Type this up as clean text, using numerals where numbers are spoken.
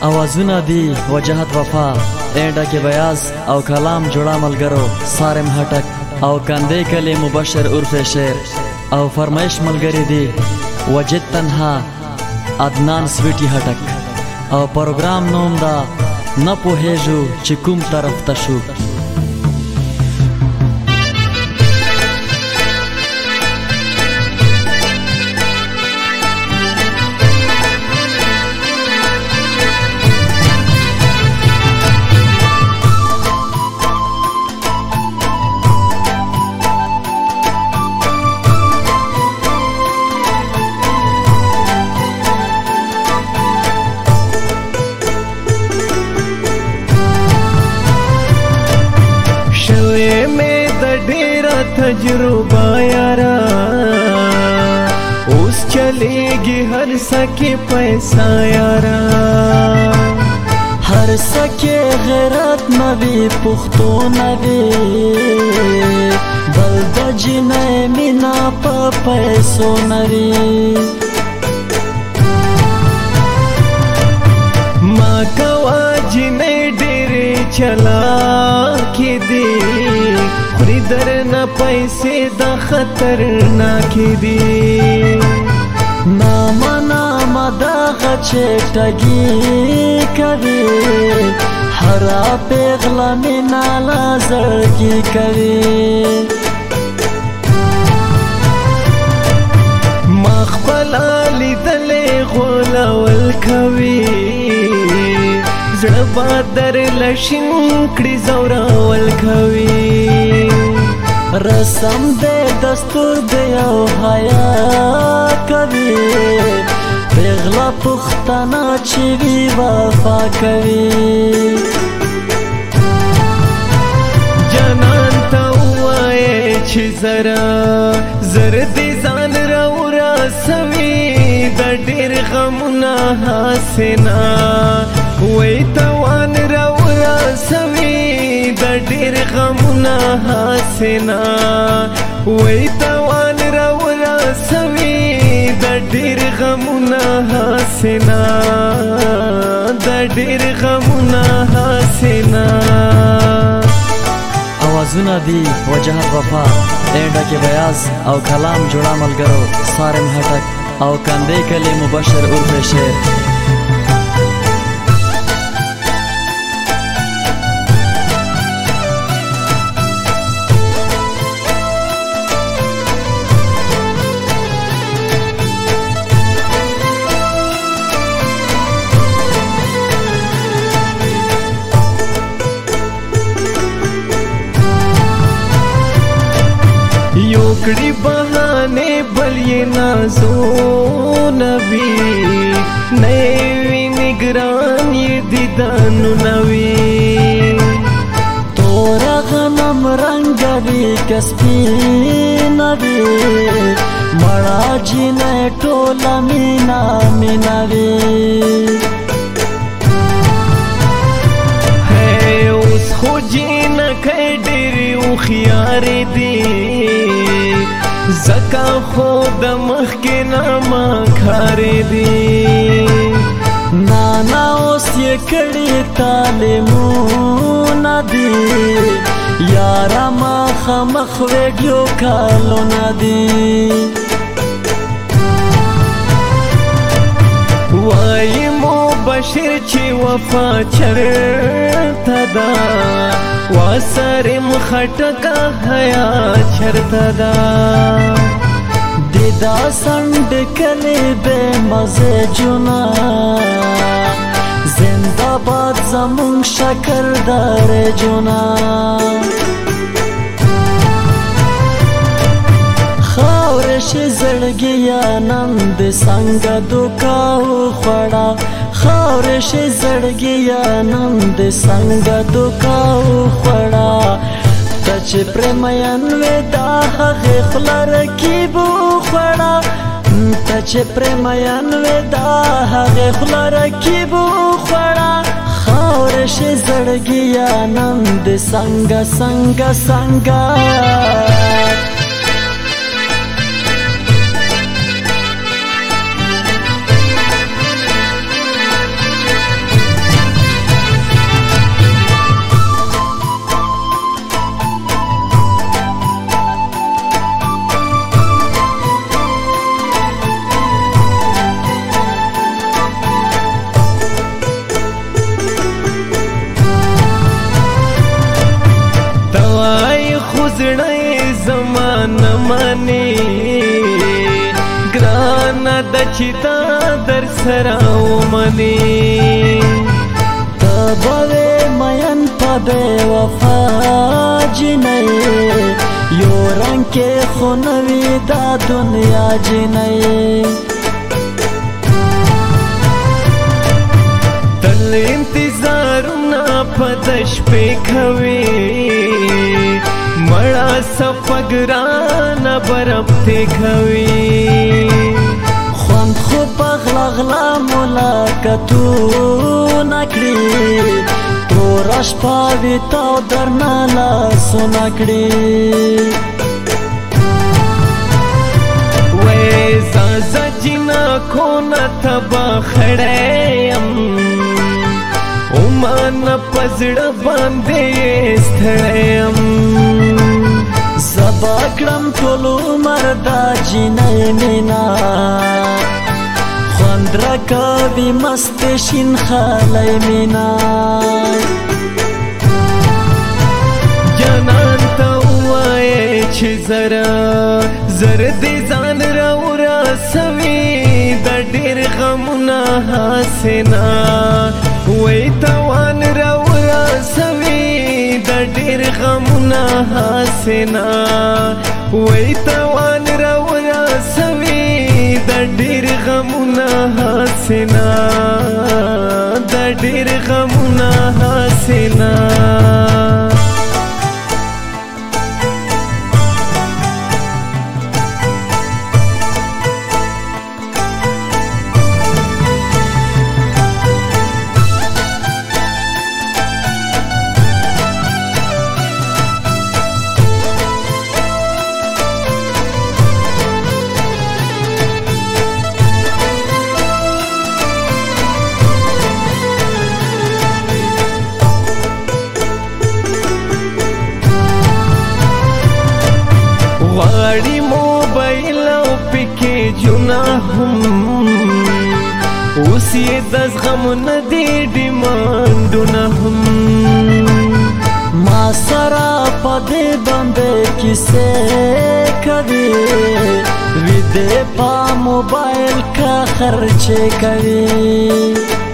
आवाजونه دی وجهت وفا اینډه کې بیاز او کلام جوړا ملګرو سارم هټک او کندې کلی مبشر عرف شعر او فرمایش ملګری دی وجد تنها عدنان سویټي هټک او پروګرام نوم دا نه پوهېږو چې کوم طرف ته شو. तजुर्बा यारा उस चलेगी हर सके पैसा यारा हर सके गैरत नबी पुख्तो नबी बल्द जिने मिना पा पैसो नरी माँ कवा जिने डेरे चला के दे खरीदर न पैसे दा खतरनाक दी नामा नामा दा गचे टगी कभी हरा पेगला में नाला जड़गी कभी मखबला लिदले गोला वलकवी जड़बा दर लशिंकड़ी जौरा वलकवी रसम दे दस्तूर दे او حیا کوي پیغلا پختانا چې وی وفا کوي جانان ته وای چې زرا زرد ځان را سوي د ډېر غمونه حسنا وای توان را سوي د ډېر غمونه حسنا وای توان را سوي د ډېر غمونه حسنا د ډېر غمونه حسنا आवाजونه دی وجهت وفا اینډه کې بیاز او کلام جوړا ملګرو سارم هټک او کندې کلی مبشر عرف شعر योकड़ी बहाने बलिए नाजो नबी नई निगरान ये दीदानु नवी तोरा गनम रंग भी कस्पी नबी मड़ा जी ने टोला मीना मिनावी है उस खोजी न खैडरी उखियारे दी زکا خود مخ کے ناما کھارے دی نانا اوس یہ کڑی تعلیمونا دی یارا ما خمخ ویڈیو کالونا دی وائی مبشر چی وفا چرتا دا واسرم خټکا حیا چرتا دا دیدا سنڈ کلی بے مزے جنا زندہ باد زمون شکر دار جنا خاورش زړګیا نند څنګه دوکاو خړا خاورش زړګیا نند څنګه دوکاو خړا تچ پرمین ودا هغه خلر کی بو خړا تچ پرمین ودا هغه خلر کی بو خړا خاورش زړګیا نند څنګه څنګه څنګه چې تا در سره ومني ته به وې مین په بې وفا جینۍ یو رنګ کې خو نه وي دا دنیا جینۍ تل انتظارونه په د شپې کوي مړه سپګرانه بربتې کوي خوند خو په غلا غلا ملاقاتونه کړي توره شپه وي تاو درنه لاسونه کړي وې زازا جنکونه ته به خړی یم اومانه په زړه باندې ستړی یم زبا کړم ټول عمر دا جینۍ مینا خوند راکوي مست شین خالی مینا جانان ته ووایې چې زر دې ځان راورسوي د ډېر غمونه حسینا وی توان راورسوي د ډېر غمونه حسینا وی توان راورسوي د ډېر غمونه حسینا د ډېر غمونه حسینا غواړي موبایل او پکې جونه هم اوس یې د زغم نه دي ډیمانډونه هم ما سره په دې باندې کیسې کوي ویدې په موبایل کا خرچې کوي